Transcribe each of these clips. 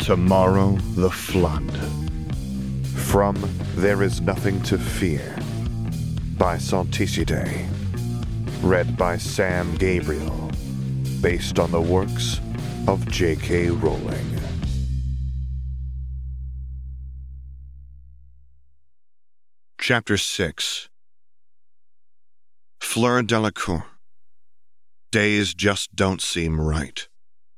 Tomorrow the Flood. From There Is Nothing to Fear by Saint-Exupéry. Read by Sam Gabriel. Based on the works of J.K. Rowling. Chapter 6. Fleur Delacour. Days just don't seem right.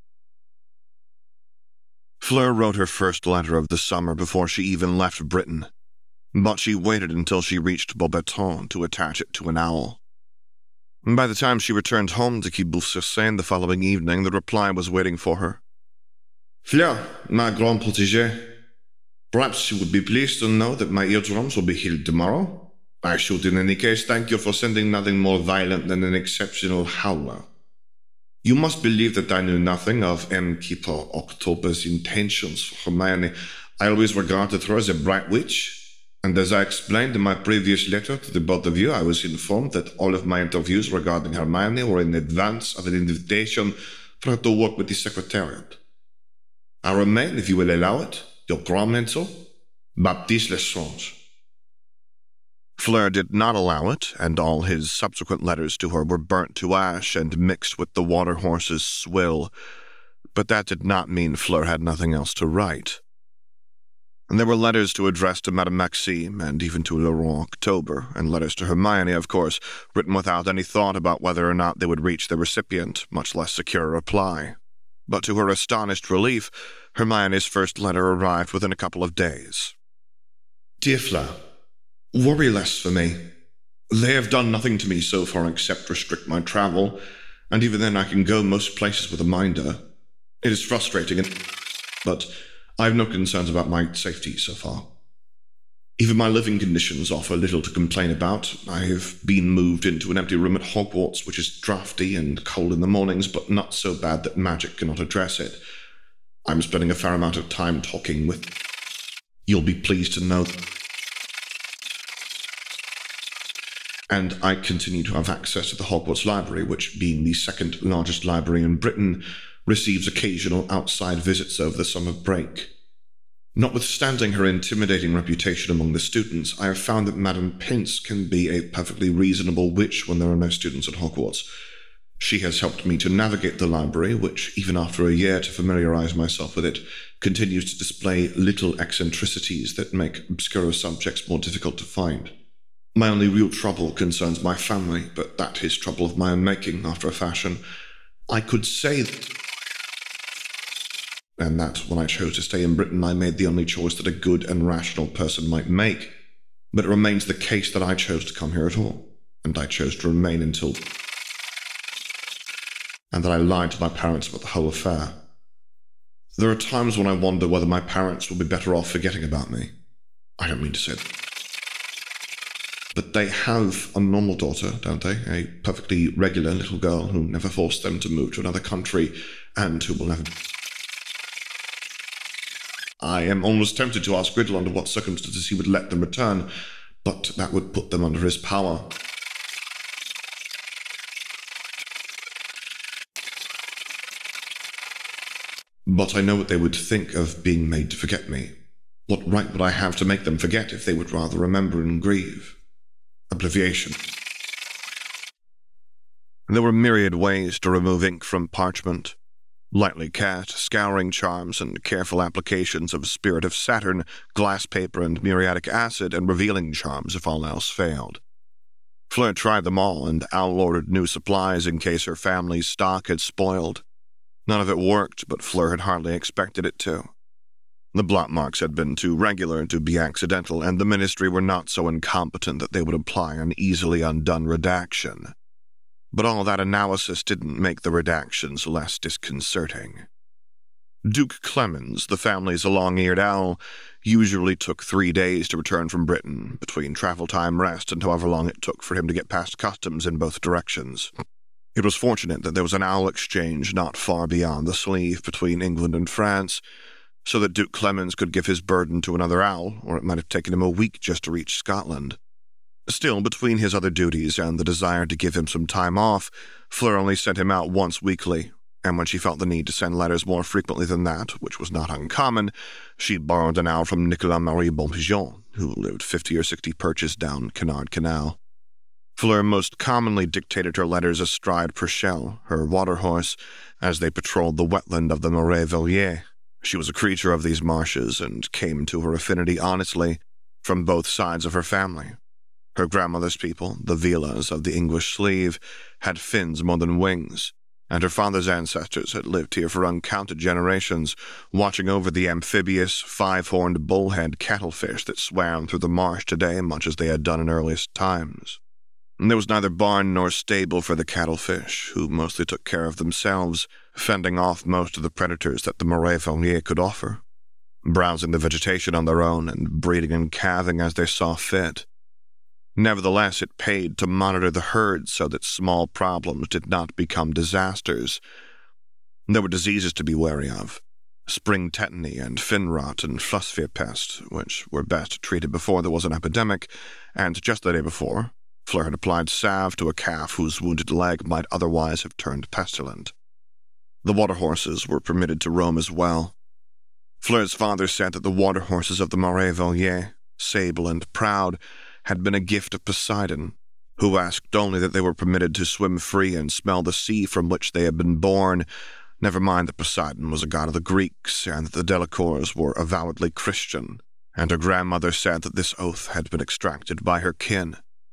Fleur wrote her first letter of the summer before she even left Britain, but she waited until she reached Beauxbatons to attach it to an owl. By the time she returned home to Quibou-sur-Seine the following evening, the reply was waiting for her. Fleur, my grand protégée, perhaps you would be pleased to know that my eardrums will be healed tomorrow. I should in any case thank you for sending nothing more violent than an exceptional howler. You must believe that I knew nothing of M. Keeper October's intentions for Hermione. I always regarded her as a bright witch, and as I explained in my previous letter to the both of you, I was informed that all of my interviews regarding Hermione were in advance of an invitation for her to work with the Secretariat. I remain, if you will allow it, your grand mentor, Baptiste Lestrange. Fleur did not allow it, and all his subsequent letters to her were burnt to ash and mixed with the water horse's swill, but that did not mean Fleur had nothing else to write. And there were letters to address to Madame Maxime, and even to Laurent October, and letters to Hermione, of course, written without any thought about whether or not they would reach the recipient, much less secure a reply. But to her astonished relief, Hermione's first letter arrived within a couple of days. Dear Fleur, worry less for me. They have done nothing to me so far except restrict my travel, and even then I can go most places with a minder. It is frustrating, but I have no concerns about my safety so far. Even my living conditions offer little to complain about. I have been moved into an empty room at Hogwarts, which is drafty and cold in the mornings, but not so bad that magic cannot address it. I'm spending a fair amount of time talking with... You'll be pleased to know... And I continue to have access to the Hogwarts Library, which, being the second largest library in Britain, receives occasional outside visits over the summer break. Notwithstanding her intimidating reputation among the students, I have found that Madame Pince can be a perfectly reasonable witch when there are no students at Hogwarts. She has helped me to navigate the library, which, even after a year to familiarize myself with it, continues to display little eccentricities that make obscure subjects more difficult to find. My only real trouble concerns my family, but that is trouble of my own making, after a fashion. I could say and that when I chose to stay in Britain, I made the only choice that a good and rational person might make. But it remains the case that I chose to come here at all, and I chose to remain until... and that I lied to my parents about the whole affair. There are times when I wonder whether my parents will be better off forgetting about me. I don't mean to say that. But they have a normal daughter, don't they? A perfectly regular little girl who never forced them to move to another country, and who will never... I am almost tempted to ask Riddle under what circumstances he would let them return, but that would put them under his power. But I know what they would think of being made to forget me. What right would I have to make them forget if they would rather remember and grieve? Obliviation. There were myriad ways to remove ink from parchment. Lightly cast, scouring charms, and careful applications of Spirit of Saturn, glass paper, and muriatic acid, and revealing charms if all else failed. Fleur tried them all, and Owl ordered new supplies in case her family's stock had spoiled. None of it worked, but Fleur had hardly expected it to. The blot marks had been too regular to be accidental, and the Ministry were not so incompetent that they would apply an easily undone redaction. But all that analysis didn't make the redactions less disconcerting. Duke Clemens, the family's long-eared owl, usually took 3 days to return from Britain, between travel time, rest, and however long it took for him to get past customs in both directions. It was fortunate that there was an owl exchange not far beyond the sleeve between England and France, so that Duke Clemens could give his burden to another owl, or it might have taken him a week just to reach Scotland. Still, between his other duties and the desire to give him some time off, Fleur only sent him out once weekly, and when she felt the need to send letters more frequently than that, which was not uncommon, she borrowed an owl from Nicolas-Marie Bonpigeon, who lived 50 or 60 perches down Canard Canal. Fleur most commonly dictated her letters astride Perchelle, her water horse, as they patrolled the wetland of the Marais Velier. She was a creature of these marshes and came to her affinity honestly from both sides of her family. Her grandmother's people, the Villas of the English Sleeve, had fins more than wings, and her father's ancestors had lived here for uncounted generations, watching over the amphibious, five-horned bullhead cattlefish that swam through the marsh today much as they had done in earliest times. There was neither barn nor stable for the cattlefish, who mostly took care of themselves, fending off most of the predators that the Marais Velier could offer, browsing the vegetation on their own and breeding and calving as they saw fit. Nevertheless, it paid to monitor the herd so that small problems did not become disasters. There were diseases to be wary of, spring tetany and fin rot and flusvia pest, which were best treated before there was an epidemic, and just the day before, Fleur had applied salve to a calf whose wounded leg might otherwise have turned pestilent. The water horses were permitted to roam as well. Fleur's father said that the water horses of the Marais Velier, sable and proud, had been a gift of Poseidon, who asked only that they were permitted to swim free and smell the sea from which they had been born, never mind that Poseidon was a god of the Greeks and that the Delacours were avowedly Christian, and her grandmother said that this oath had been extracted by her kin.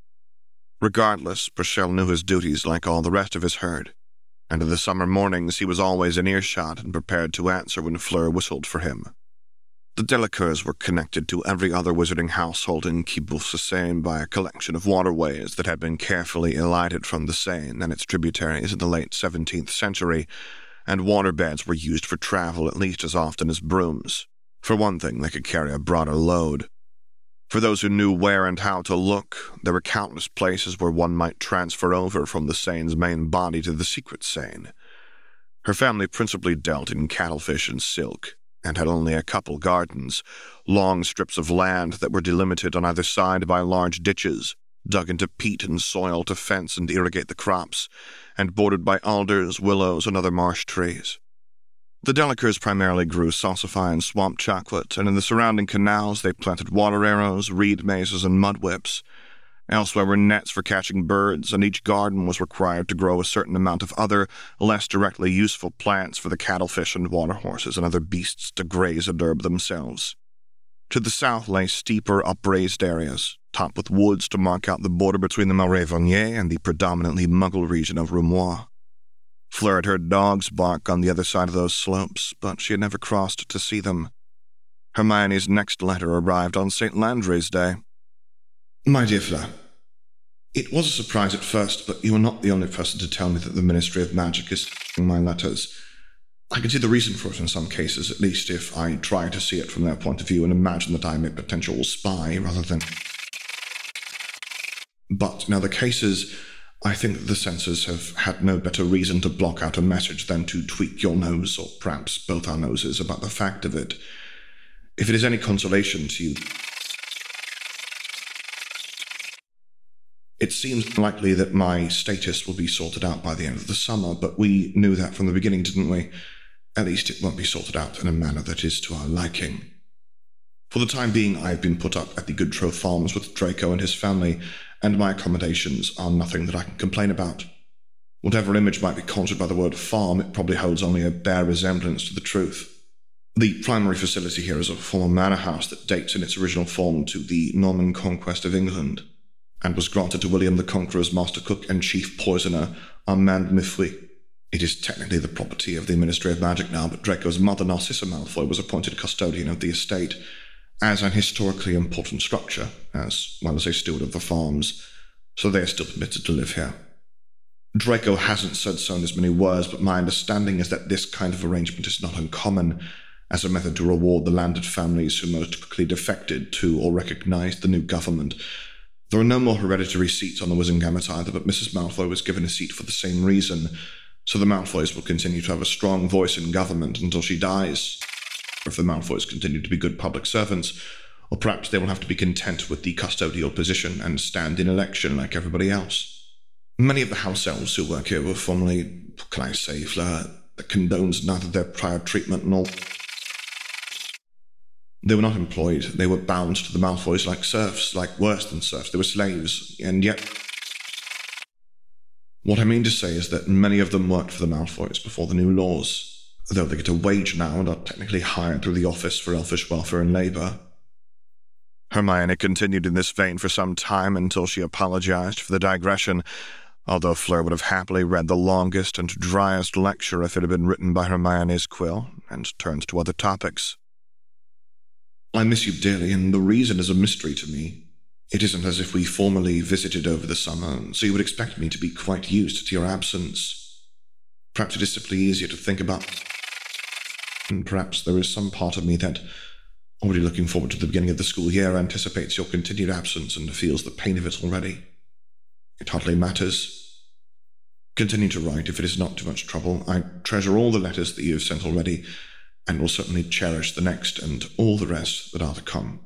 Regardless, Perchelle knew his duties like all the rest of his herd, and in the summer mornings he was always in earshot and prepared to answer when Fleur whistled for him. The Delacours were connected to every other wizarding household in Quibousse-Seine by a collection of waterways that had been carefully elided from the Seine and its tributaries in the late 17th century, and waterbeds were used for travel at least as often as brooms. For one thing, they could carry a broader load. For those who knew where and how to look, there were countless places where one might transfer over from the Seine's main body to the secret Seine. Her family principally dealt in cattlefish and silk, and had only a couple gardens, long strips of land that were delimited on either side by large ditches, dug into peat and soil to fence and irrigate the crops, and bordered by alders, willows, and other marsh trees. The Delacours primarily grew salsify and swamp chocolate, and in the surrounding canals they planted water arrows, reed mazes, and mud whips. Elsewhere were nets for catching birds, and each garden was required to grow a certain amount of other, less directly useful plants for the cattlefish and water horses and other beasts to graze and herb themselves. To the south lay steeper, upraised areas, topped with woods to mark out the border between the Marais Velier and the predominantly Muggle region of Roumois. Fleur had heard dogs bark on the other side of those slopes, but she had never crossed to see them. Hermione's next letter arrived on St. Landry's Day. My dear Fleur, it was a surprise at first, but you are not the only person to tell me that the Ministry of Magic is my letters. I can see the reason for it in some cases, at least if I try to see it from their point of view and imagine that I am a potential spy rather than... But in other cases, I think that the censors have had no better reason to block out a message than to tweak your nose, or perhaps both our noses, about the fact of it. If it is any consolation to you, it seems likely that my status will be sorted out by the end of the summer, but we knew that from the beginning, didn't we? At least it won't be sorted out in a manner that is to our liking. For the time being, I have been put up at the Goodtrow Farms with Draco and his family, and my accommodations are nothing that I can complain about. Whatever image might be conjured by the word farm, it probably holds only a bare resemblance to the truth. The primary facility here is a former manor house that dates in its original form to the Norman conquest of England, and was granted to William the Conqueror's master cook and chief poisoner, Armand Mifui. It is technically the property of the Ministry of Magic now, but Draco's mother, Narcissa Malfoy, was appointed custodian of the estate, as an historically important structure, as well as a steward of the farms, so they are still permitted to live here. Draco hasn't said so in as many words, but my understanding is that this kind of arrangement is not uncommon, as a method to reward the landed families who most quickly defected to or recognized the new government. There are no more hereditary seats on the Wizengamot either, but Mrs. Malfoy was given a seat for the same reason, so the Malfoys will continue to have a strong voice in government until she dies. Or if the Malfoys continue to be good public servants, or perhaps they will have to be content with the custodial position and stand in election like everybody else. Many of the house elves who work here were formerly, what can I say, Fleur, that condones neither their prior treatment nor... They were not employed. They were bound to the Malfoys like serfs, like worse than serfs. They were slaves, and yet... What I mean to say is that many of them worked for the Malfoys before the new laws, though they get a wage now and are technically hired through the Office for Elfish Welfare and Labour. Hermione continued in this vein for some time until she apologized for the digression, although Fleur would have happily read the longest and driest lecture if it had been written by Hermione's quill, and turned to other topics. I miss you dearly, and the reason is a mystery to me. It isn't as if we formally visited over the summer, so you would expect me to be quite used to your absence. Perhaps it is simply easier to think about, and perhaps there is some part of me that, already looking forward to the beginning of the school year, anticipates your continued absence and feels the pain of it already. It hardly matters. Continue to write if it is not too much trouble. I treasure all the letters that you have sent already, and will certainly cherish the next and all the rest that are to come.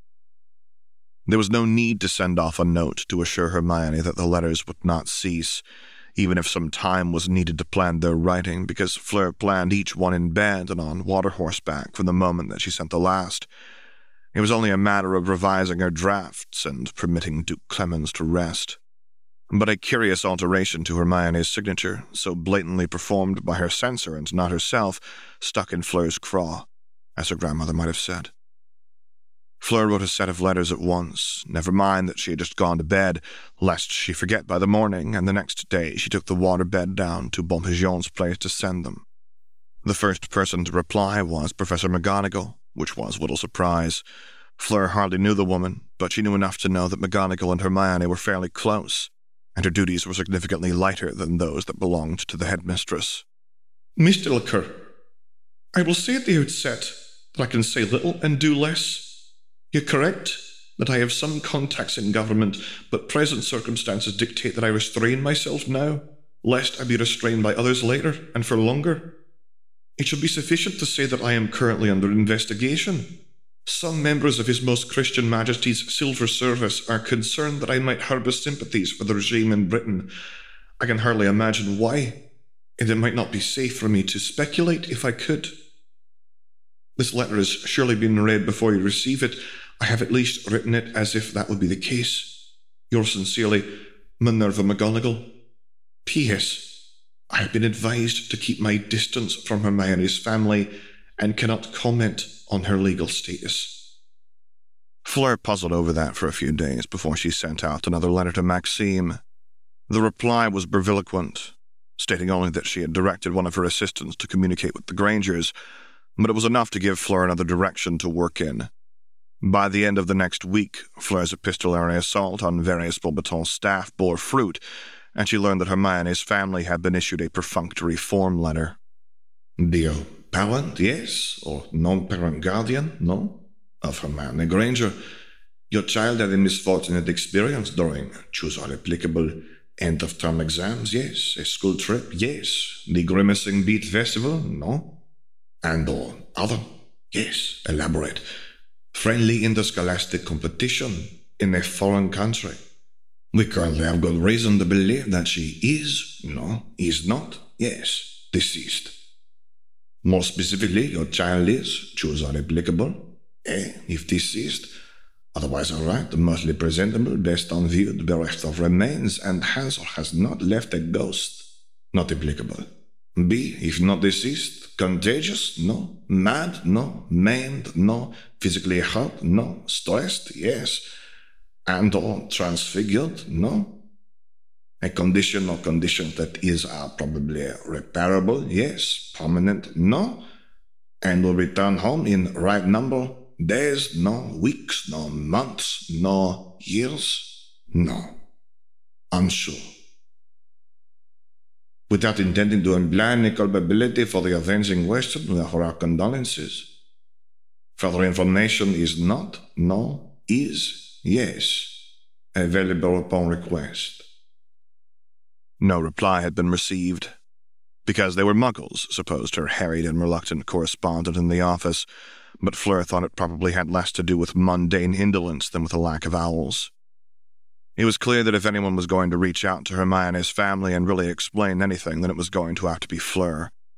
There was no need to send off a note to assure Hermione that the letters would not cease, even if some time was needed to plan their writing, because Fleur planned each one in bed and on water horseback from the moment that she sent the last. It was only a matter of revising her drafts and permitting Duke Clemens to rest. But a curious alteration to Hermione's signature, so blatantly performed by her censor and not herself, stuck in Fleur's craw, as her grandmother might have said. Fleur wrote a set of letters at once, never mind that she had just gone to bed, lest she forget by the morning, and the next day she took the water-bed down to Bonpigion's place to send them. The first person to reply was Professor McGonagall, which was little surprise. Fleur hardly knew the woman, but she knew enough to know that McGonagall and Hermione were fairly close, and her duties were significantly lighter than those that belonged to the headmistress. Miss Delacour, I will say at the outset that I can say little and do less. You're correct that I have some contacts in government, but present circumstances dictate that I restrain myself now, lest I be restrained by others later and for longer. It should be sufficient to say that I am currently under investigation. Some members of His Most Christian Majesty's Silver Service are concerned that I might harbour sympathies for the regime in Britain. I can hardly imagine why, and it might not be safe for me to speculate if I could. This letter has surely been read before you receive it. I have at least written it as if that would be the case. Yours sincerely, Minerva McGonagall. P.S. I have been advised to keep my distance from Hermione's family and cannot comment on her legal status. Fleur puzzled over that for a few days before she sent out another letter to Maxime. The reply was breviloquent, stating only that she had directed one of her assistants to communicate with the Grangers, but it was enough to give Fleur another direction to work in. By the end of the next week, Fleur's epistolary assault on various Beauxbatons staff bore fruit, and she learned that Hermione's family had been issued a perfunctory form letter. Dear parent, yes, or non-parent guardian, no, of Hermione Granger, your child had a misfortunate experience during, choose all applicable, end-of-term exams, yes, a school trip, yes, the Grimacing Beat Festival, no, and or other, yes, elaborate, friendly interscholastic competition in a foreign country. We currently have good reason to believe that she is, no, is not, yes, deceased. More specifically, your child is, choose all applicable, if deceased, otherwise all right, mostly presentable, best on view, bereft of remains, and has or has not left a ghost, not applicable. B, if not deceased, contagious, no, mad, no, maimed, no, physically hurt, no, stressed, yes, and or transfigured, no. A condition or conditions that are probably repairable, yes, permanent, no, and will return home in right number, days, no, weeks, no, months, no, years, no, unsure. Without intending to imply any culpability for the avenging Western, we offer our condolences. Further information is not, no, is, yes, available upon request. No reply had been received. Because they were muggles, supposed her harried and reluctant correspondent in the office, but Fleur thought it probably had less to do with mundane indolence than with a lack of owls. It was clear that if anyone was going to reach out to Hermione's family and really explain anything, then it was going to have to be Fleur.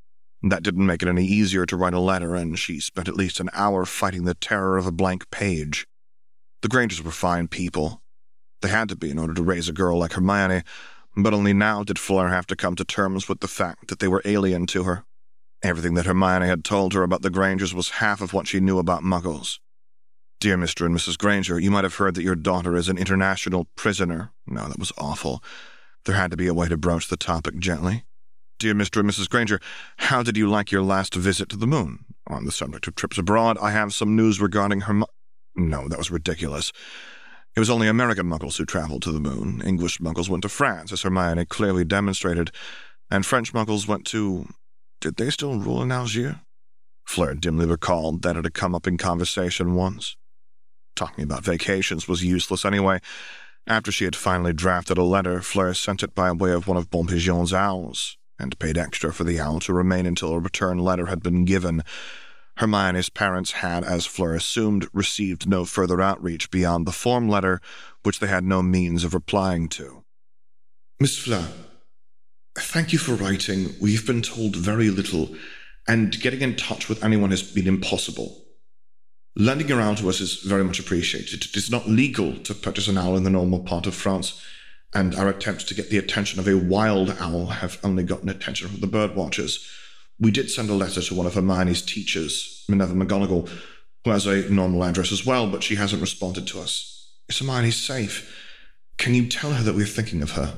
That didn't make it any easier to write a letter, and she spent at least an hour fighting the terror of a blank page. The Grangers were fine people. They had to be in order to raise a girl like Hermione, but only now did Fleur have to come to terms with the fact that they were alien to her. Everything that Hermione had told her about the Grangers was half of what she knew about Muggles. "Dear Mr. and Mrs. Granger, you might have heard that your daughter is an international prisoner." No, that was awful. There had to be a way to broach the topic gently. "Dear Mr. and Mrs. Granger, how did you like your last visit to the moon? On the subject of trips abroad, I have some news regarding No, that was ridiculous. It was only American Muggles who traveled to the moon. English Muggles went to France, as Hermione clearly demonstrated, and French Muggles went to... Did they still rule in Algiers? Fleur dimly recalled that it had come up in conversation once. Talking about vacations was useless anyway. After she had finally drafted a letter, Fleur sent it by way of one of Bonpigeon's owls, and paid extra for the owl to remain until a return letter had been given. Hermione's parents had, as Fleur assumed, received no further outreach beyond the form letter, which they had no means of replying to. "Miss Fleur, thank you for writing. We've been told very little, and getting in touch with anyone has been impossible. Lending your owl to us is very much appreciated. It is not legal to purchase an owl in the normal part of France, and our attempts to get the attention of a wild owl have only gotten attention from the bird watchers. We did send a letter to one of Hermione's teachers, Minerva McGonagall, who has a normal address as well, but she hasn't responded to us. Is Hermione safe? Can you tell her that we're thinking of her?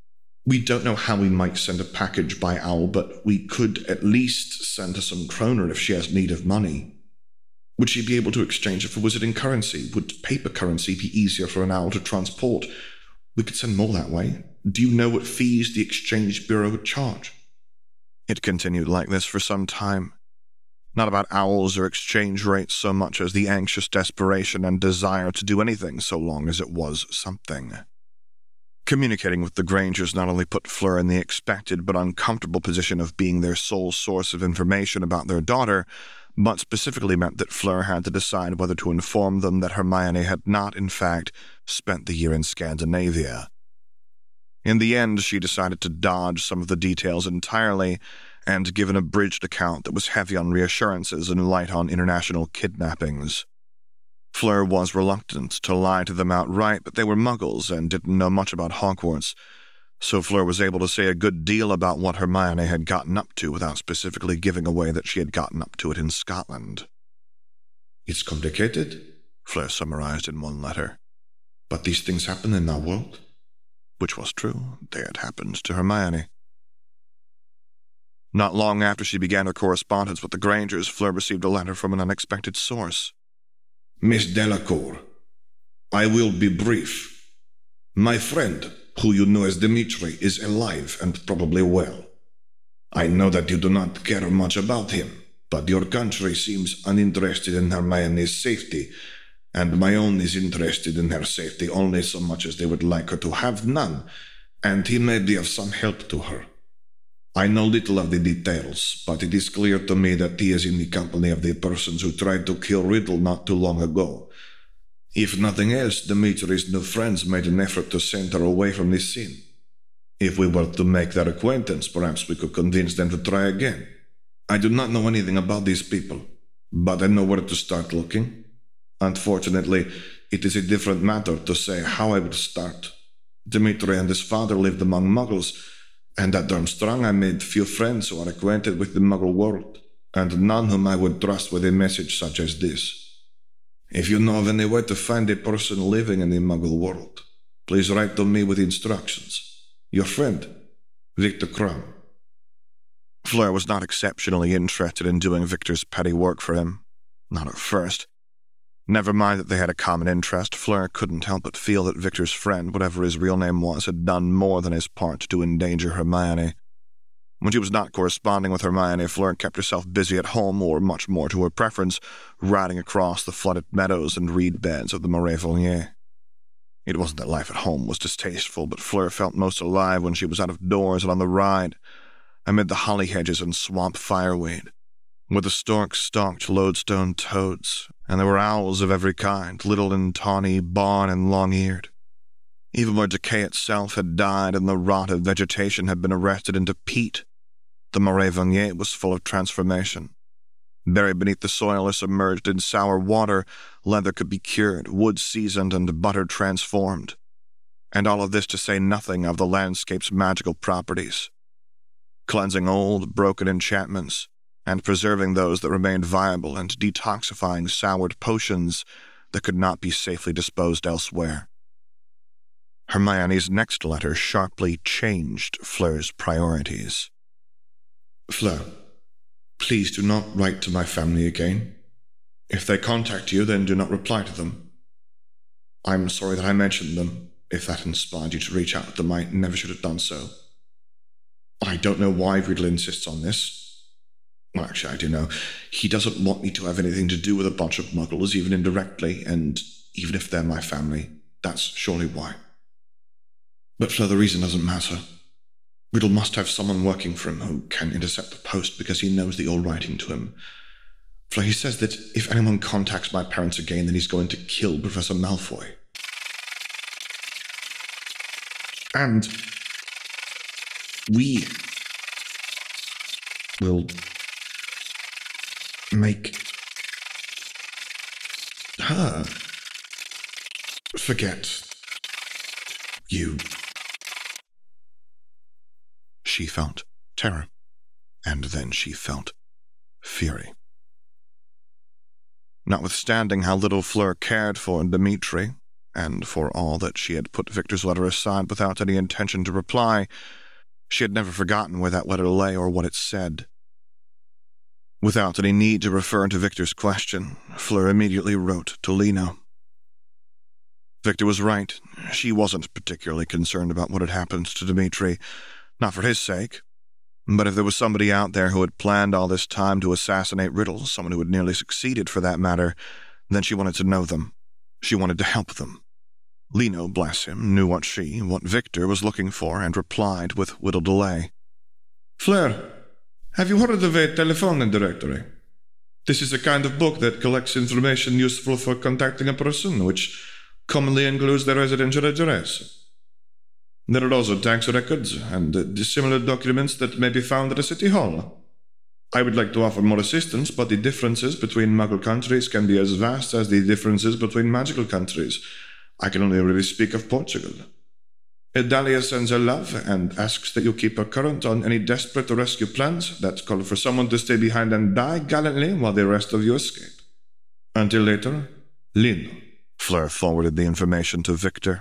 We don't know how we might send a package by owl, but we could at least send her some kroner if she has need of money. Would she be able to exchange it for wizarding currency? Would paper currency be easier for an owl to transport? We could send more that way. Do you know what fees the Exchange Bureau would charge?" It continued like this for some time. Not about owls or exchange rates so much as the anxious desperation and desire to do anything so long as it was something. Communicating with the Grangers not only put Fleur in the expected but uncomfortable position of being their sole source of information about their daughter, but specifically meant that Fleur had to decide whether to inform them that Hermione had not, in fact, spent the year in Scandinavia. In the end, she decided to dodge some of the details entirely and give an abridged account that was heavy on reassurances and light on international kidnappings. Fleur was reluctant to lie to them outright, but they were Muggles and didn't know much about Hogwarts, so Fleur was able to say a good deal about what Hermione had gotten up to without specifically giving away that she had gotten up to it in Scotland. "It's complicated," Fleur summarized in one letter, "but these things happen in our world." Which was true. They had happened to Hermione. Not long after she began her correspondence with the Grangers, Fleur received a letter from an unexpected source. "Miss Delacour, I will be brief. My friend, who you know as Dimitri, is alive and probably well. I know that you do not care much about him, but your country seems uninterested in Hermione's safety, and my own is interested in her safety only so much as they would like her to have none, and he may be of some help to her. I know little of the details, but it is clear to me that he is in the company of the persons who tried to kill Riddle not too long ago. If nothing else, Dimitri's new friends made an effort to send her away from this scene. If we were to make their acquaintance, perhaps we could convince them to try again. I do not know anything about these people, but I know where to start looking. Unfortunately, it is a different matter to say how I would start. Dimitri and his father lived among Muggles, and at Durmstrang I made few friends who are acquainted with the Muggle world, and none whom I would trust with a message such as this. If you know of any way to find a person living in the Muggle world, please write to me with instructions. Your friend, Victor Krum." Fleur was not exceptionally interested in doing Victor's petty work for him. Not at first. Never mind that they had a common interest, Fleur couldn't help but feel that Victor's friend, whatever his real name was, had done more than his part to endanger Hermione. When she was not corresponding with Hermione, Fleur kept herself busy at home, or much more to her preference, riding across the flooded meadows and reed beds of the Marais Volnier. It wasn't that life at home was distasteful, but Fleur felt most alive when she was out of doors and on the ride, amid the holly hedges and swamp fireweed, where the storks stalked lodestone toads, and there were owls of every kind, little and tawny, barn and long-eared. Even where decay itself had died and the rot of vegetation had been arrested into peat, The Marais Vanier was full of transformation. Buried beneath the soil or submerged in sour water, leather could be cured, wood seasoned, and butter transformed. And all of this to say nothing of the landscape's magical properties. Cleansing old, broken enchantments, and preserving those that remained viable, and detoxifying soured potions that could not be safely disposed elsewhere. Hermione's next letter sharply changed Fleur's priorities. Fleur, please do not write to my family again. If they contact you, then do not reply to them. I'm sorry that I mentioned them. If that inspired you to reach out to them, I never should have done so. I don't know why Riddle insists on this. Well, actually, I do know. He doesn't want me to have anything to do with a bunch of muggles, even indirectly, and even if they're my family, that's surely why. But Fleur, the reason doesn't matter. Riddle must have someone working for him who can intercept the post because he knows that you're writing to him. Fleur, he says that if anyone contacts my parents again, then he's going to kill Professor Malfoy. And we will make her forget you. She felt terror, and then she felt fury. Notwithstanding how little Fleur cared for Dimitri, and for all that she had put Victor's letter aside without any intention to reply, she had never forgotten where that letter lay or what it said. Without any need to refer to Victor's question, Fleur immediately wrote to Lino. Victor was right. She wasn't particularly concerned about what had happened to Dimitri, not for his sake. But if there was somebody out there who had planned all this time to assassinate Riddle, someone who had nearly succeeded for that matter, then she wanted to know them. She wanted to help them. Lino, bless him, knew what Victor was looking for, and replied with little delay. Fleur, have you heard of a telephone directory? This is a kind of book that collects information useful for contacting a person, which commonly includes their residential address. There are also tax records and similar documents that may be found at a city hall. I would like to offer more assistance, but the differences between Muggle countries can be as vast as the differences between magical countries. I can only really speak of Portugal. Dahlia sends her love and asks that you keep her current on any desperate rescue plans that call for someone to stay behind and die gallantly while the rest of you escape. Until later, Lino. Fleur forwarded the information to Victor.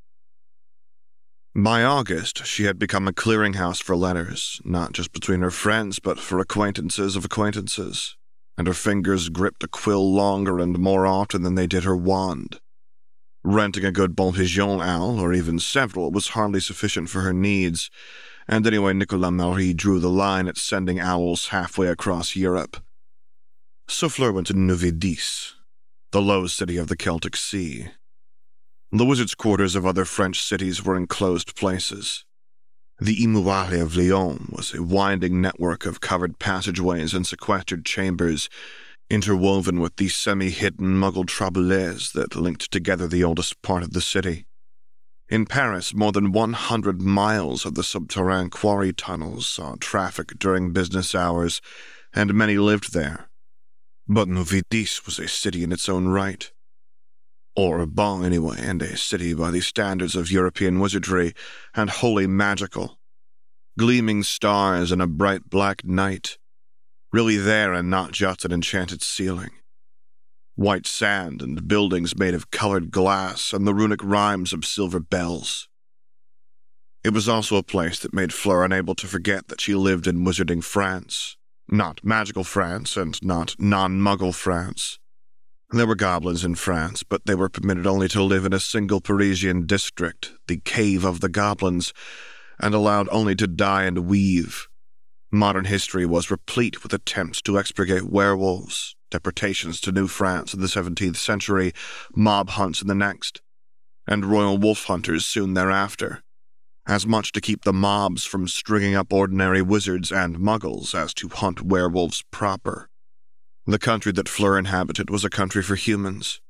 By August, she had become a clearinghouse for letters, not just between her friends, but for acquaintances of acquaintances, and her fingers gripped a quill longer and more often than they did her wand. Renting a good Bon Pigeon owl, or even several, was hardly sufficient for her needs, and anyway Nicolas Marie drew the line at sending owls halfway across Europe. So Fleur went to Neuville-Dix, the low city of the Celtic Sea. The wizards' quarters of other French cities were enclosed places. The Immorale of Lyon was a winding network of covered passageways and sequestered chambers, interwoven with the semi-hidden Muggle traboules that linked together the oldest part of the city. In Paris, more than 100 miles of the souterrain quarry tunnels saw traffic during business hours, and many lived there. But Neuville-Dix was a city in its own right. Or a Bon, anyway, and a city by the standards of European wizardry, and wholly magical. Gleaming stars in a bright black night. Really there and not just an enchanted ceiling. White sand and buildings made of colored glass and the runic rhymes of silver bells. It was also a place that made Fleur unable to forget that she lived in wizarding France. Not magical France and not non-Muggle France. There were goblins in France, but they were permitted only to live in a single Parisian district, the Cave of the Goblins, and allowed only to dye and weave. Modern history was replete with attempts to expurgate werewolves, deportations to New France in the 17th century, mob hunts in the next, and royal wolf hunters soon thereafter, as much to keep the mobs from stringing up ordinary wizards and muggles as to hunt werewolves proper. The country that Fleur inhabited was a country for humans.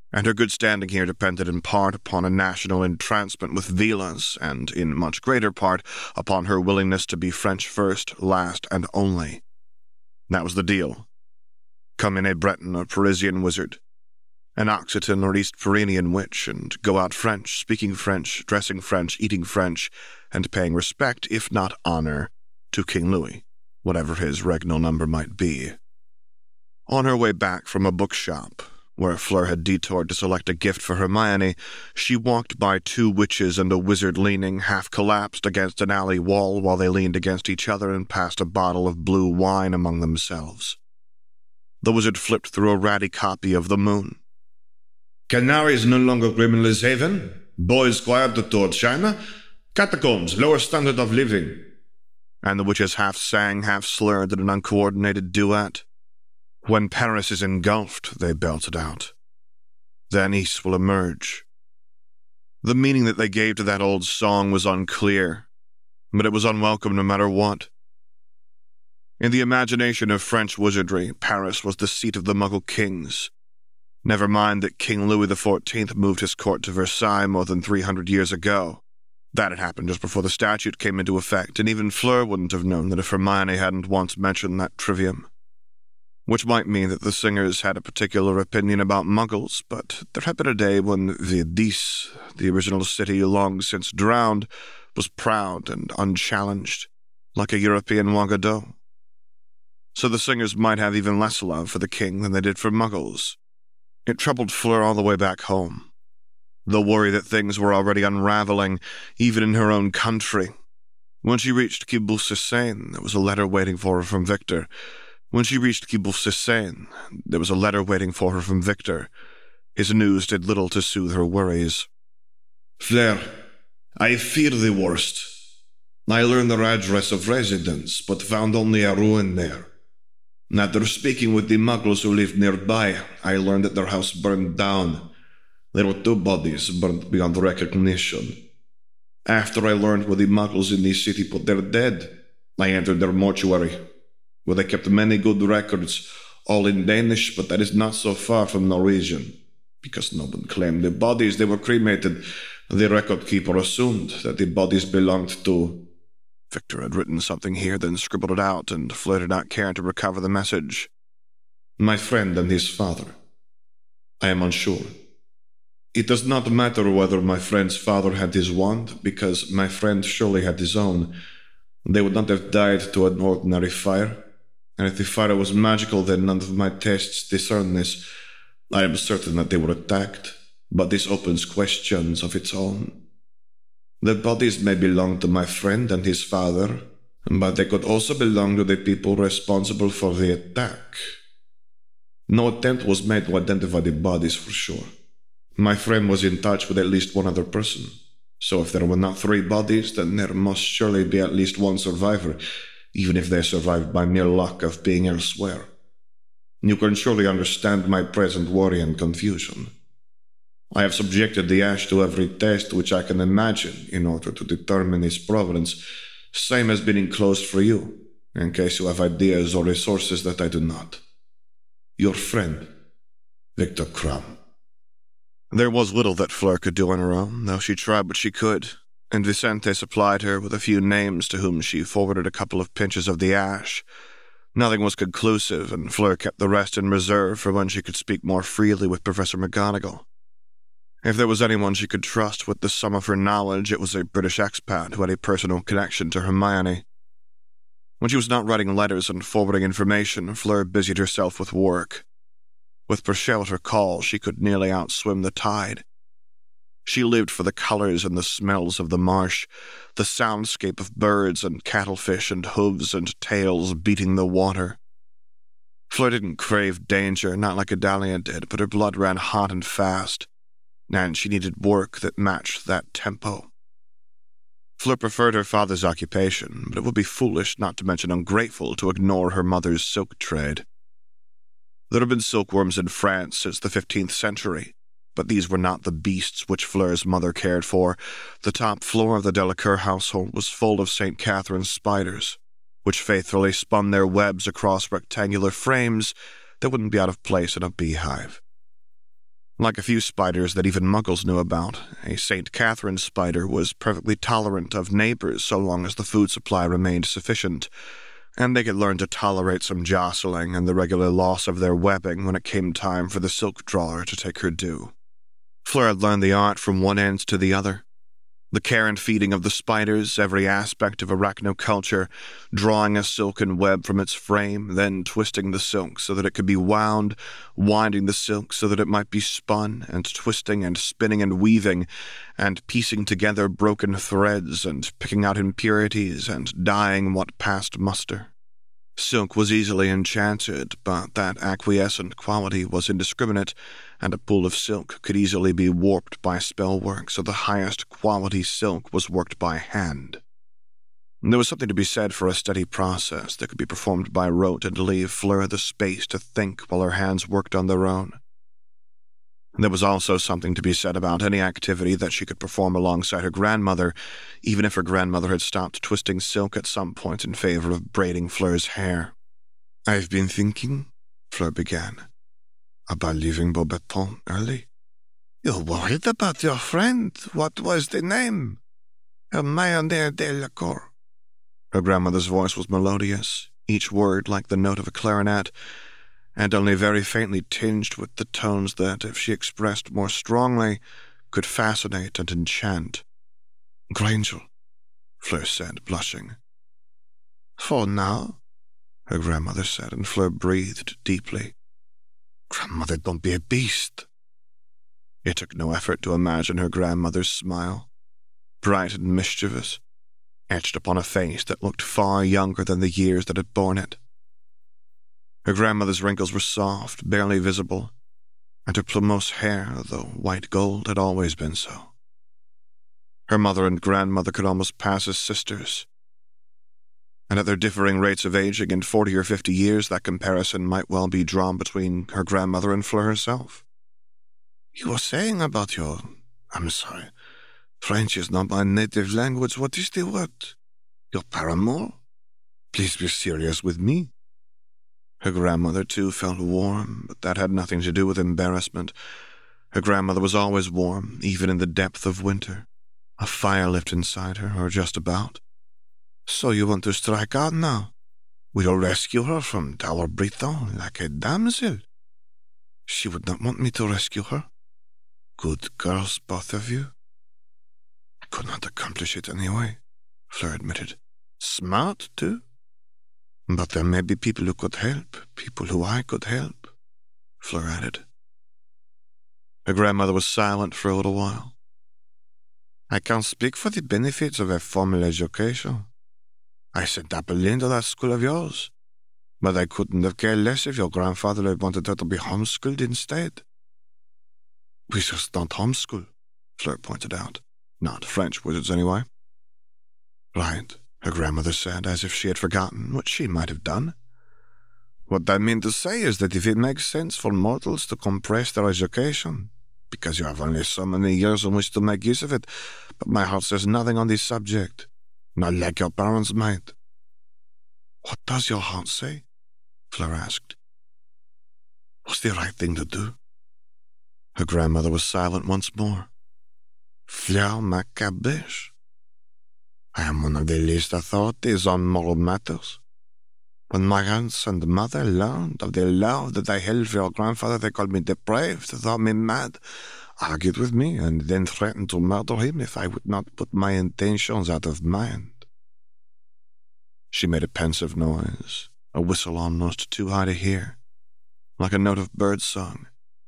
and her good standing here depended in part upon a national entrancement with villas, and in much greater part upon her willingness to be French first, last, and only. That was the deal. Come in a Breton or Parisian wizard, an Occitan or East Pyrenean witch, and go out French, speaking French, dressing French, eating French, and paying respect, if not honor, to King Louis, whatever his regnal number might be. On her way back from a bookshop, where Fleur had detoured to select a gift for Hermione, she walked by two witches and a wizard leaning, half-collapsed, against an alley wall while they leaned against each other and passed a bottle of blue wine among themselves. The wizard flipped through a ratty copy of The Moon. Canary is no longer Grimlin's haven. Boys quiet toward China. Catacombs, lower standard of living. And the witches half sang, half slurred in an uncoordinated duet. When Paris is engulfed, they belted out. Then Nice will emerge. The meaning that they gave to that old song was unclear, but it was unwelcome no matter what. In the imagination of French wizardry, Paris was the seat of the Muggle kings. Never mind that King Louis XIV moved his court to Versailles more than 300 years ago. That had happened just before the statute came into effect, and even Fleur wouldn't have known that if Hermione hadn't once mentioned that trivium. Which might mean that the singers had a particular opinion about Muggles, but there had been a day when Viadis, the original city long since drowned, was proud and unchallenged, like a European Ouagadougou. So the singers might have even less love for the king than they did for Muggles. It troubled Fleur all the way back home. The worry that things were already unraveling, even in her own country. When she reached Quibou-Cesane, there was a letter waiting for her from Victor. His news did little to soothe her worries. Fleur, I fear the worst. I learned their address of residence, but found only a ruin there. After speaking with the Muggles who lived nearby, I learned that their house burned down. There were 2 bodies burnt beyond recognition. After I learned where the Muggles in the city put their dead, I entered their mortuary, where they kept many good records, all in Danish, but that is not so far from Norwegian. Because no one claimed the bodies, they were cremated. The record keeper assumed that the bodies belonged to... Victor had written something here, then scribbled it out, and Fleur did not care to recover the message. My friend and his father. I am unsure. It does not matter whether my friend's father had his wand, because my friend surely had his own. They would not have died to an ordinary fire, and if the fire was magical, then none of my tests discern this. I am certain that they were attacked, but this opens questions of its own. The bodies may belong to my friend and his father, but they could also belong to the people responsible for the attack. No attempt was made to identify the bodies for sure. My friend was in touch with at least one other person, so if there were not 3 bodies, then there must surely be at least one survivor, even if they survived by mere luck of being elsewhere. You can surely understand my present worry and confusion. I have subjected the ash to every test which I can imagine in order to determine its provenance, same as being enclosed for you, in case you have ideas or resources that I do not. Your friend, Victor Krum. There was little that Fleur could do on her own, though she tried what she could, and Vicente supplied her with a few names to whom she forwarded a couple of pinches of the ash. Nothing was conclusive, and Fleur kept the rest in reserve for when she could speak more freely with Professor McGonagall. If there was anyone she could trust with the sum of her knowledge, it was a British expat who had a personal connection to Hermione. When she was not writing letters and forwarding information, Fleur busied herself with work. With Purcell at her call, she could nearly outswim the tide. She lived for the colors and the smells of the marsh, the soundscape of birds and cattlefish and hooves and tails beating the water. Fleur didn't crave danger, not like Adalia did, but her blood ran hot and fast, and she needed work that matched that tempo. Fleur preferred her father's occupation, but it would be foolish, not to mention ungrateful, to ignore her mother's silk trade. There had been silkworms in France since the 15th century, but these were not the beasts which Fleur's mother cared for. The top floor of the Delacour household was full of St. Catherine's spiders, which faithfully spun their webs across rectangular frames that wouldn't be out of place in a beehive. Like a few spiders that even muggles knew about, a St. Catherine spider was perfectly tolerant of neighbors so long as the food supply remained sufficient, and they could learn to tolerate some jostling and the regular loss of their webbing when it came time for the silk drawer to take her due. Fleur had learned the art from one end to the other. The care and feeding of the spiders, every aspect of arachnoculture, drawing a silken web from its frame, then twisting the silk so that it could be wound, winding the silk so that it might be spun, and twisting and spinning and weaving, and piecing together broken threads, and picking out impurities, and dyeing what passed muster. Silk was easily enchanted, but that acquiescent quality was indiscriminate, and a pool of silk could easily be warped by spellwork, so the highest quality silk was worked by hand. There was something to be said for a steady process that could be performed by rote and leave Fleur the space to think while her hands worked on their own. There was also something to be said about any activity that she could perform alongside her grandmother, even if her grandmother had stopped twisting silk at some point in favor of braiding Fleur's hair. "I've been thinking," Fleur began, "about leaving Beauxbatons early." "You're worried about your friend? What was the name?" "Hermione Delacour." Her grandmother's voice was melodious, each word like the note of a clarinet, and only very faintly tinged with the tones that, if she expressed more strongly, could fascinate and enchant. "Granger," Fleur said, blushing. "For now," her grandmother said, and Fleur breathed deeply. "Grandmother, don't be a beast." It took no effort to imagine her grandmother's smile, bright and mischievous, etched upon a face that looked far younger than the years that had borne it. Her grandmother's wrinkles were soft, barely visible, and her plumose hair, though white gold, had always been so. Her mother and grandmother could almost pass as sisters, and at their differing rates of aging in 40 or 50 years, that comparison might well be drawn between her grandmother and Fleur herself. "You were saying about I'm sorry, French is not my native language. What is the word? Your paramour? Please be serious with me." Her grandmother, too, felt warm, but that had nothing to do with embarrassment. Her grandmother was always warm, even in the depth of winter. A fire lit inside her, or just about. "So you want to strike out now? We'll rescue her from Tower Bridon like a damsel." "She would not want me to rescue her." "Good girls, both of you." "I could not accomplish it anyway," Fleur admitted. "Smart, too. But there may be people who could help, people who I could help," Fleur added. Her grandmother was silent for a little while. "I can't speak for the benefits of a formal education. I sent Apolline to that school of yours, but I couldn't have cared less if your grandfather had wanted her to be homeschooled instead." "Wizards don't homeschool," Fleur pointed out. "Not French wizards, anyway." "Right," her grandmother said, as if she had forgotten what she might have done. "What I mean to say is that if it makes sense for mortals to compress their education, because you have only so many years in which to make use of it, but my heart says nothing on this subject, not like your parents might." "What does your heart say?" Fleur asked. "What's the right thing to do?" Her grandmother was silent once more. "Fleur Maccabeche. I am one of the least authorities on moral matters. When my aunts and mother learned of the love that I held for your grandfather, they called me depraved, thought me mad, argued with me, and then threatened to murder him if I would not put my intentions out of mind." She made a pensive noise, a whistle almost too high to hear, like a note of bird song.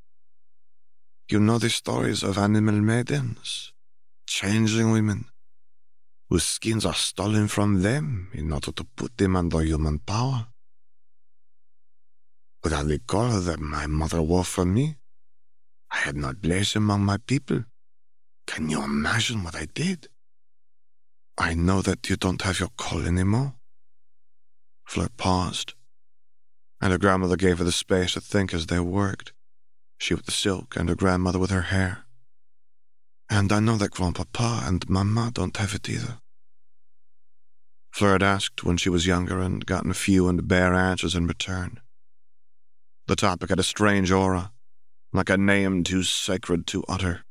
"You know the stories of animal maidens, changeling women, whose skins are stolen from them in order to put them under human power. Without the color that my mother wore for me, I had no place among my people. Can you imagine what I did? I know that you don't have your call anymore." Fleur paused, and her grandmother gave her the space to think as they worked, she with the silk and her grandmother with her hair. "And I know that Grandpapa and Mama don't have it either." Fleur had asked when she was younger and gotten a few and bare answers in return. The topic had a strange aura, like a name too sacred to utter.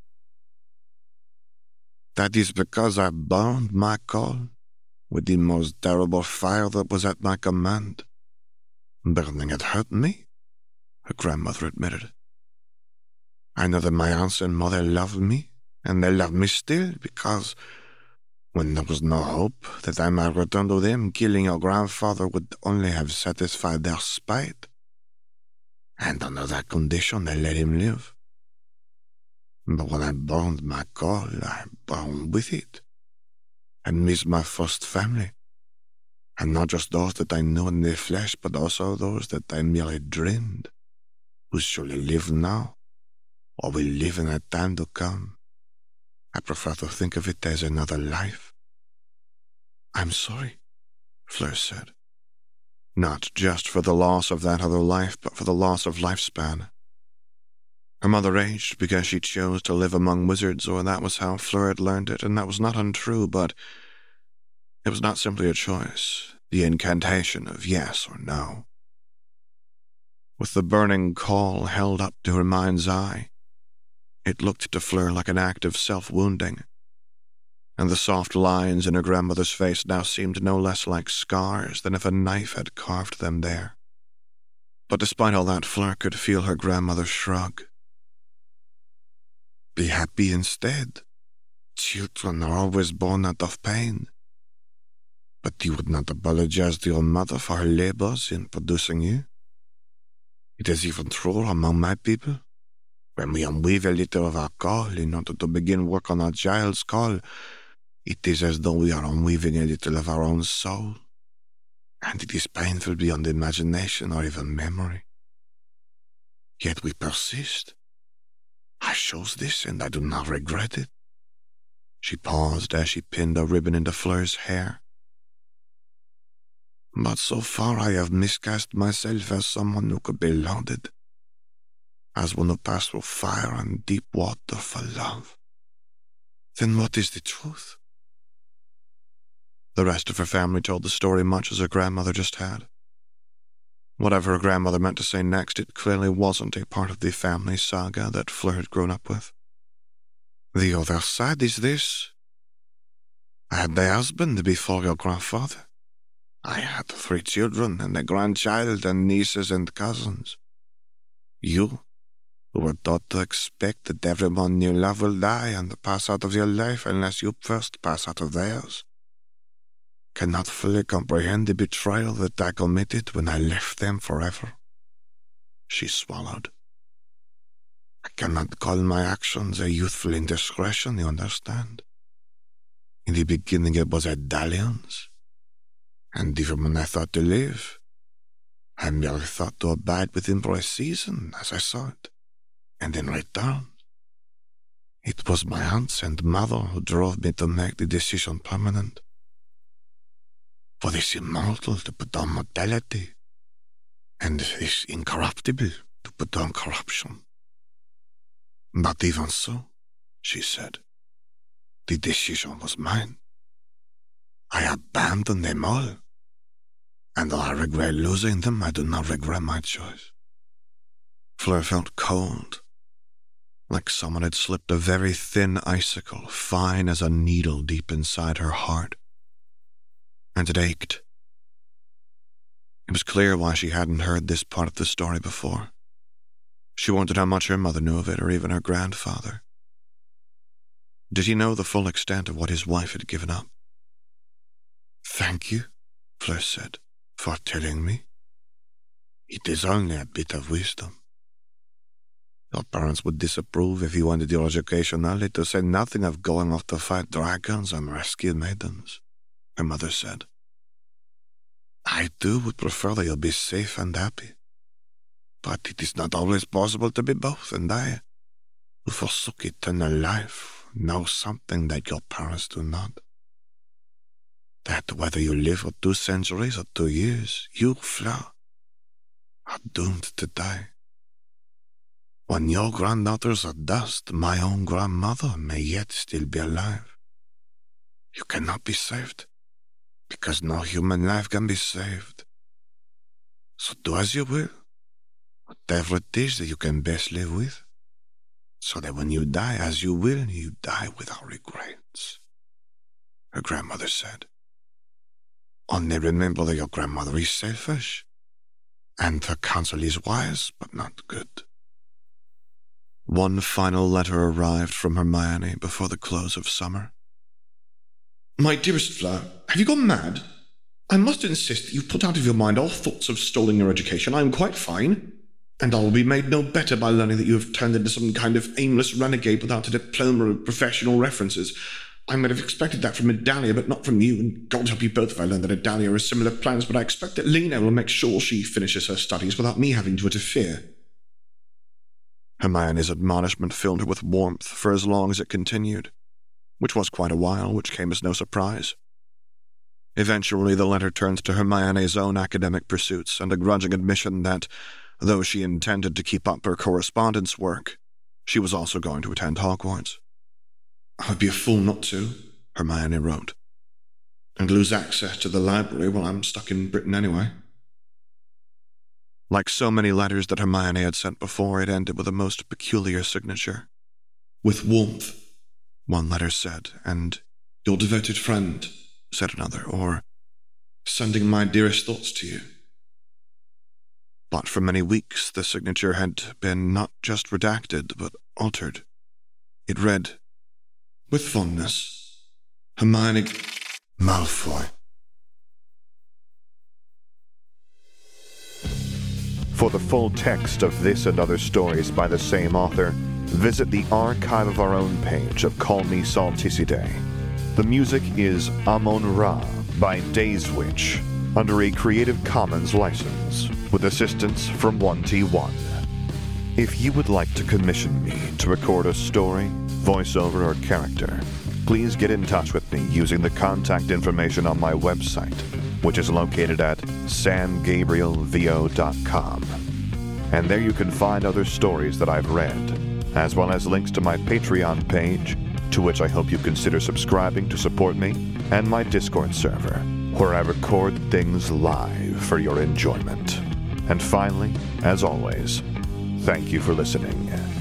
That is because I burned my call with the most terrible fire that was at my command. Burning had hurt me, her grandmother admitted. I know that my aunts and mother loved me, and they love me still, because when there was no hope that I might return to them, killing your grandfather would only have satisfied their spite. And under that condition, they let him live. But when I burned my call, I burned with it. I missed my first family, and not just those that I knew in the flesh, but also those that I merely dreamed, who surely live now, or will live in a time to come. I prefer to think of it as another life. I'm sorry, Fleur said. Not just for the loss of that other life, but for the loss of lifespan. Her mother aged because she chose to live among wizards, or that was how Fleur had learned it, and that was not untrue, but it was not simply a choice, the incantation of yes or no. With the burning call held up to her mind's eye, it looked to Fleur like an act of self-wounding, and the soft lines in her grandmother's face now seemed no less like scars than if a knife had carved them there. But despite all that, Fleur could feel her grandmother shrug. Be happy instead. Children are always born out of pain. But you would not apologize to your mother for her labors in producing you. It is even truer among my people. When we unweave a little of our call in order to begin work on our child's call, it is as though we are unweaving a little of our own soul. And it is painful beyond imagination or even memory. Yet we persist. I chose this, and I do not regret it. She paused as she pinned a ribbon into Fleur's hair. But so far I have miscast myself as someone who could be lauded, as one who passed through fire and deep water for love. Then what is the truth? The rest of her family told the story much as her grandmother just had. Whatever her grandmother meant to say next, it clearly wasn't a part of the family saga that Fleur had grown up with. The other side is this. I had a husband before your grandfather. I had 3 children and a grandchild and nieces and cousins. You, who were taught to expect that everyone you love will die and pass out of your life unless you first pass out of theirs, cannot fully comprehend the betrayal that I committed when I left them forever. She swallowed. I cannot call my actions a youthful indiscretion, you understand? In the beginning it was a dalliance, and even when I thought to live, I merely thought to abide with him for a season, as I saw it, and in return, it was my aunts and mother who drove me to make the decision permanent. For this immortal to put on mortality, and this incorruptible to put on corruption. But even so, she said, the decision was mine. I abandoned them all, and though I regret losing them, I do not regret my choice. Fleur felt cold, like someone had slipped a very thin icicle, fine as a needle deep inside her heart. And it ached. It was clear why she hadn't heard this part of the story before. She wondered how much her mother knew of it, or even her grandfather. Did he know the full extent of what his wife had given up? Thank you, Fleur said, for telling me. It is only a bit of wisdom. Your parents would disapprove if you wanted your education early, to say nothing of going off to fight dragons and rescue maidens, her mother said. I too would prefer that you'll be safe and happy. But it is not always possible to be both, and I, who forsook eternal life, know something that your parents do not. That whether you live for 2 centuries or 2 years, you, Fleur, are doomed to die. When your granddaughters are dust, my own grandmother may yet still be alive. You cannot be saved, because no human life can be saved. So do as you will, whatever it is that you can best live with. so that when you die as you will, you die without regrets," her grandmother said. "Only remember that your grandmother is selfish, and her counsel is wise but not good." One final letter arrived from Hermione before the close of summer. "My dearest Fleur, have you gone mad? I must insist that you put out of your mind all thoughts of stalling your education. I am quite fine, and I will be made no better by learning that you have turned into some kind of aimless renegade without a diploma of professional references. I might have expected that from Idalia, but not from you, and God help you both if I learn that Idalia has similar plans, but I expect that Lena will make sure she finishes her studies without me having to interfere." Hermione's admonishment filled her with warmth for as long as it continued, which was quite a while, which came as no surprise. Eventually, the letter turned to Hermione's own academic pursuits and a grudging admission that, though she intended to keep up her correspondence work, she was also going to attend Hogwarts. "I would be a fool not to," Hermione wrote, "and lose access to the library while I'm stuck in Britain anyway." Like so many letters that Hermione had sent before, it ended with a most peculiar signature. "With warmth," one letter said, and "Your devoted friend," said another, or "Sending my dearest thoughts to you." But for many weeks the signature had been not just redacted, but altered. It read, "With fondness, Hermione Malfoy." For the full text of this and other stories by the same author, visit the Archive of Our Own page of Call Me Salticidae. The music is Amon-Ra by Dayswitch, under a Creative Commons license, with assistance from 1T1. If you would like to commission me to record a story, voiceover, or character, please get in touch with me using the contact information on my website, which is located at sangabrielvo.com. And there you can find other stories that I've read, as well as links to my Patreon page, to which I hope you consider subscribing to support me, and my Discord server, where I record things live for your enjoyment. And finally, as always, thank you for listening.